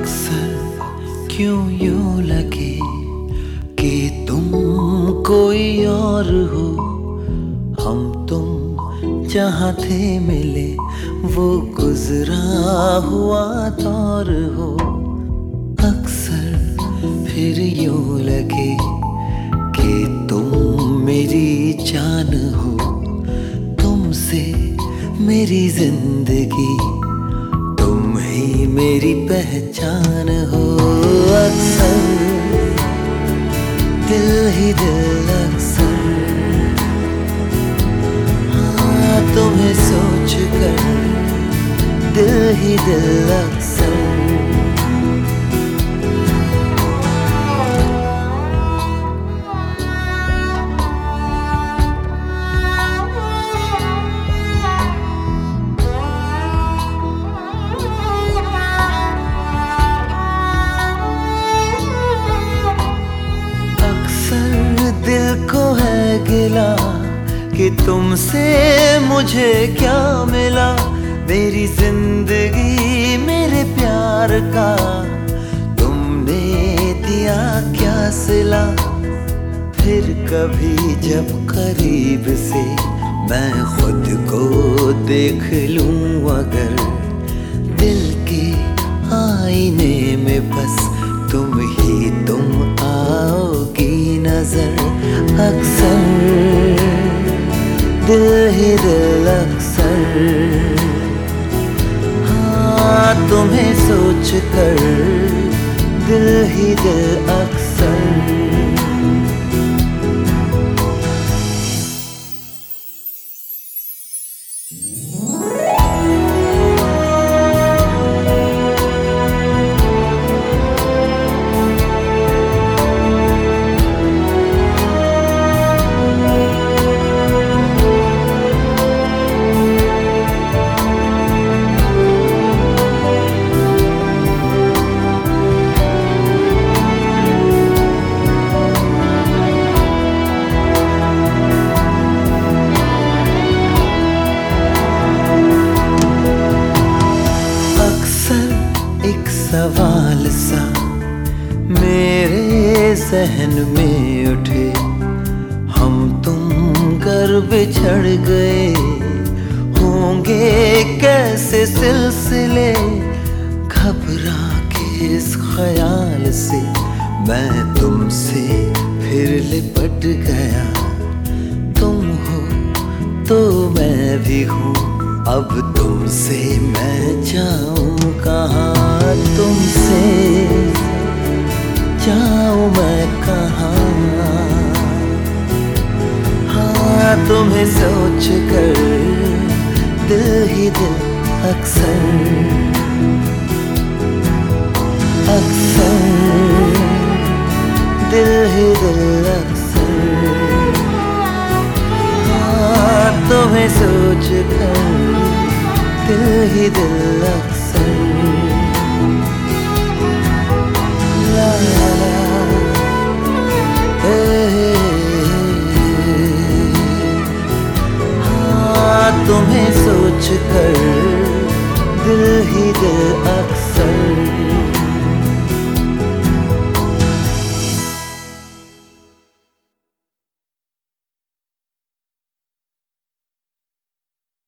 अक्सर क्यों यूं लगे कि तुम कोई और हो। हम तुम जहाँ थे मिले वो गुजरा हुआ दौर हो। अक्सर फिर यूं लगे कि तुम मेरी जान हो। तुमसे मेरी जिंदगी, तुम ही मेरी पहचान हो। अक्सर दिल ही दिल अक्सर, हाँ तुम्हें सोच कर दिल ही दिल अक्सर। दिल को है गिला कि तुमसे मुझे क्या मिला। मेरी जिंदगी मेरे प्यार का तुमने दिया क्या सिला। फिर कभी जब करीब से मैं खुद को देख लूं अगर, दिल के आईने में बस तुम ही तुम आओगी नजर। अक्सर दिल ही दिल अक्सर, हाँ तुम्हें सोच कर दिल ही दिल अक्सर। सवाल सा मेरे जहन में उठे, हम तुम कर बिछड़ गए होंगे कैसे सिलसिले। घबरा के इस ख्याल से मैं तुमसे फिर लिपट गया। तुम हो तो मैं भी हूँ, अब तुमसे मैं जाऊँ कहाँ। तुमसे जाऊँ मैं कहाँ, हाँ तुम्हें सोच कर दिल ही दिल अक्सर। अक्सर दिल ही दिल अक्सर, हाँ तुम्हें सोच कर दिल ही दिल अक्सर।